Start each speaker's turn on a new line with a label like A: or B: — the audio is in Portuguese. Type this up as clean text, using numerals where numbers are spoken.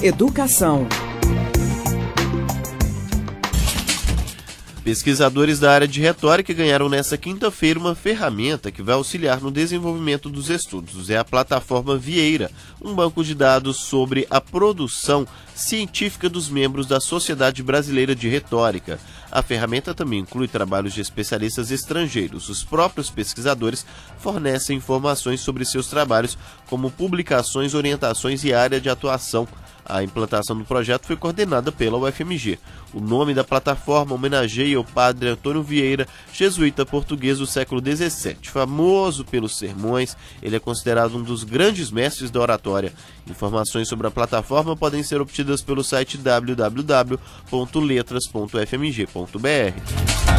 A: Educação.
B: Pesquisadores da área de retórica ganharam nesta quinta-feira uma ferramenta que vai auxiliar no desenvolvimento dos estudos. É a plataforma Vieira, um banco de dados sobre a produção científica dos membros da Sociedade Brasileira de Retórica. A ferramenta também inclui trabalhos de especialistas estrangeiros. Os próprios pesquisadores fornecem informações sobre seus trabalhos, como publicações, orientações e área de atuação. A implantação do projeto foi coordenada pela UFMG. O nome da plataforma homenageia o padre Antônio Vieira, jesuíta português do século XVII. Famoso pelos sermões, ele é considerado um dos grandes mestres da oratória. Informações sobre a plataforma podem ser obtidas pelo site www.letras.fmg.br.